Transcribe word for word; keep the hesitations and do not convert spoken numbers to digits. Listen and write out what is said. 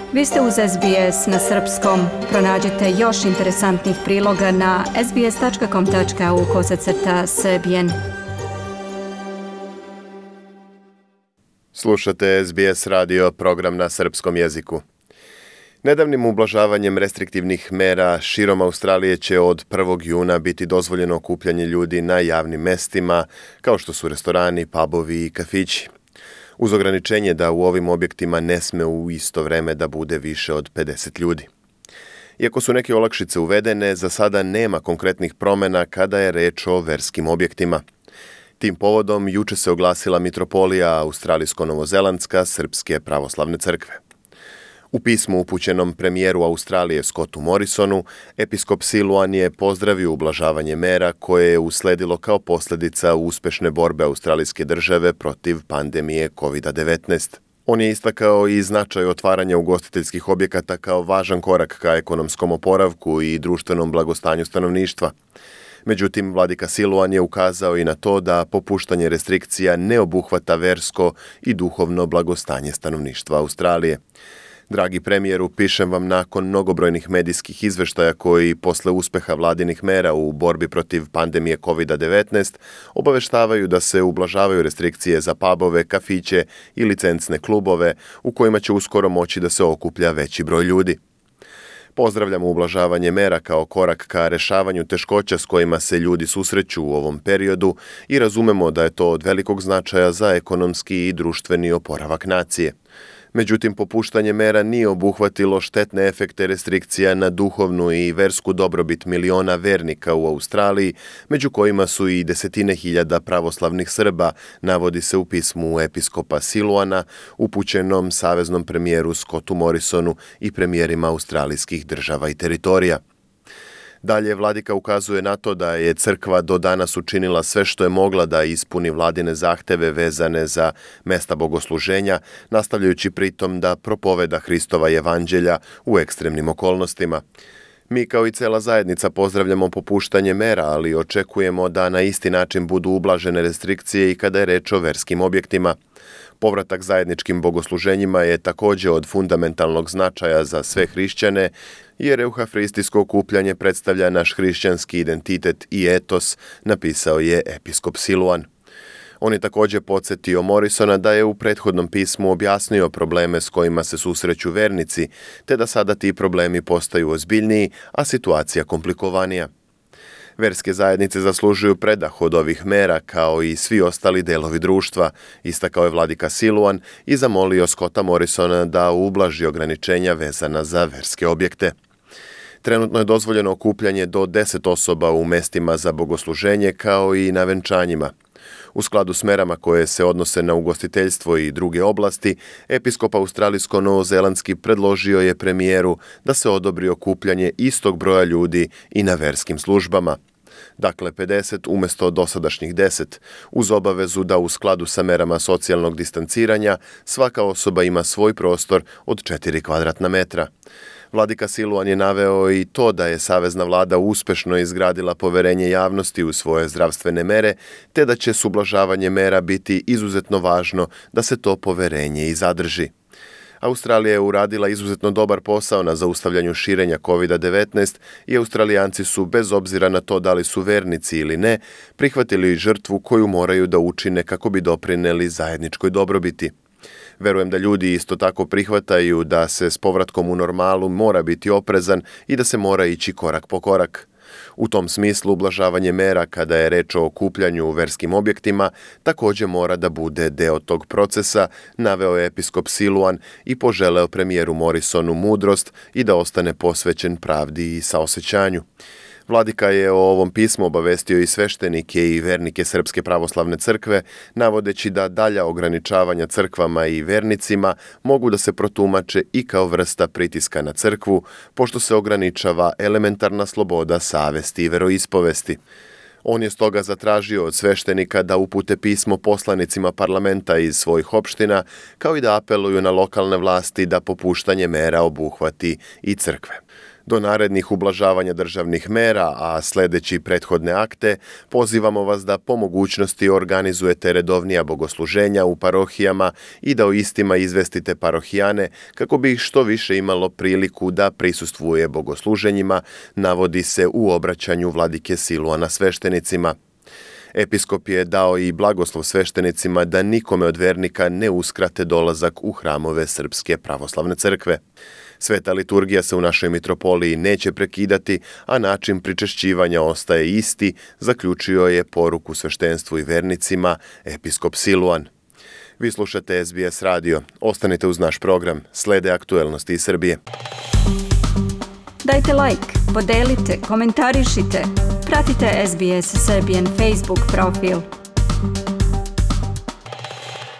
Vi ste uz S B S na srpskom. Pronađite još interesantnih priloga na sbs.com.au kosacrta srbijen. Slušate S B S radio, program na srpskom jeziku. Nedavnim ublažavanjem restriktivnih mera širom Australije će od prvog juna biti dozvoljeno okupljanje ljudi na javnim mestima, kao što su restorani, pubovi i kafići. Uz ograničenje da u ovim objektima ne sme u isto vreme da bude više od pedeset ljudi. Iako su neke olakšice uvedene, za sada nema konkretnih promjena kada je reč o verskim objektima. Tim povodom juče se oglasila mitropolija Australijsko-Novozelandska Srpske pravoslavne crkve. U pismu upućenom premijeru Australije Scottu Morrisonu, episkop Siluan je pozdravio ublažavanje mera koje je usledilo kao posljedica uspešne borbe australijske države protiv pandemije kovid devetnaest. On je istakao i značaj otvaranja ugostiteljskih objekata kao važan korak ka ekonomskom oporavku i društvenom blagostanju stanovništva. Međutim, vladika Siluan je ukazao i na to da popuštanje restrikcija ne obuhvata versko i duhovno blagostanje stanovništva Australije. Dragi premijeru, pišem vam nakon mnogobrojnih medijskih izveštaja koji, posle uspeha vladinih mera u borbi protiv pandemije kovid devetnaest, obaveštavaju da se ublažavaju restrikcije za pubove, kafiće i licencne klubove u kojima će uskoro moći da se okuplja veći broj ljudi. Pozdravljamo ublažavanje mera kao korak ka rešavanju teškoća s kojima se ljudi susreću u ovom periodu i razumemo da je to od velikog značaja za ekonomski i društveni oporavak nacije. Međutim, popuštanje mera nije obuhvatilo štetne efekte restrikcija na duhovnu i versku dobrobit miliona vernika u Australiji, među kojima su i desetine hiljada pravoslavnih Srba, navodi se u pismu episkopa Siluana, upućenom saveznom premijeru Scottu Morrisonu i premijerima australijskih država i teritorija. Dalje, vladika ukazuje na to da je crkva do danas učinila sve što je mogla da ispuni vladine zahteve vezane za mesta bogosluženja, nastavljajući pritom da propoveda Hristova evanđelja u ekstremnim okolnostima. Mi kao i cela zajednica pozdravljamo popuštanje mera, ali očekujemo da na isti način budu ublažene restrikcije i kada je reč o verskim objektima. Povratak zajedničkim bogosluženjima je također od fundamentalnog značaja za sve hrišćane, jer euharistijsko okupljanje predstavlja naš hrišćanski identitet i etos, napisao je episkop Siluan. On je također podsjetio Morrisona da je u prethodnom pismu objasnio probleme s kojima se susreću vernici, te da sada ti problemi postaju ozbiljniji, a situacija komplikovanija. Verske zajednice zaslužuju predah od ovih mera kao i svi ostali delovi društva, istakao je vladika Siluan i zamolio Scotta Morrisona da ublaži ograničenja vezana za verske objekte. Trenutno je dozvoljeno okupljanje do deset osoba u mestima za bogosluženje kao i na venčanjima. U skladu s merama koje se odnose na ugostiteljstvo i druge oblasti, episkop australijsko-novozelandski predložio je premijeru da se odobri okupljanje istog broja ljudi i na verskim službama. Dakle, pedeset umjesto dosadašnjih deset, uz obavezu da u skladu sa merama socijalnog distanciranja svaka osoba ima svoj prostor od četiri kvadratna metra. Vladika Siluan je naveo i to da je savezna vlada uspešno izgradila poverenje javnosti u svoje zdravstvene mere, te da će s ublažavanjem mera biti izuzetno važno da se to poverenje i zadrži. Australija je uradila izuzetno dobar posao na zaustavljanju širenja kovid devetnaest i Australijanci su, bez obzira na to da li su vernici ili ne, prihvatili žrtvu koju moraju da učine kako bi doprineli zajedničkoj dobrobiti. Verujem da ljudi isto tako prihvataju da se s povratkom u normalu mora biti oprezan i da se mora ići korak po korak. U tom smislu ublažavanje mera kada je reč o okupljanju u verskim objektima također mora da bude deo tog procesa, naveo je episkop Siluan i poželeo premijeru Morrisonu mudrost i da ostane posvećen pravdi i saosećanju. Vladika je o ovom pismu obavestio i sveštenike i vernike Srpske pravoslavne crkve, navodeći da dalja ograničavanja crkvama i vernicima mogu da se protumače i kao vrsta pritiska na crkvu, pošto se ograničava elementarna sloboda savesti i veroispovesti. On je stoga zatražio od sveštenika da upute pismo poslanicima parlamenta iz svojih opština, kao i da apeluju na lokalne vlasti da popuštanje mera obuhvati i crkve. Do narednih ublažavanja državnih mera, a sledeći prethodne akte, pozivamo vas da po mogućnosti organizujete redovnija bogosluženja u parohijama i da o istima izvestite parohijane kako bi ih što više imalo priliku da prisustvuje bogosluženjima, navodi se u obraćanju vladike Siluana sveštenicima. Episkop je dao i blagoslov sveštenicima da nikome od vernika ne uskrate dolazak u hramove Srpske pravoslavne crkve. Sveta liturgija se u našoj mitropoliji neće prekidati, a način pričešćivanja ostaje isti, zaključio je poruku sveštenstvu i vernicima episkop Siluan. Vi slušate S B S radio. Ostanite uz naš program. Slede aktuelnosti iz Srbije. Dajte like, podelite, komentarišite. Pratite S B S Serbian Facebook profil.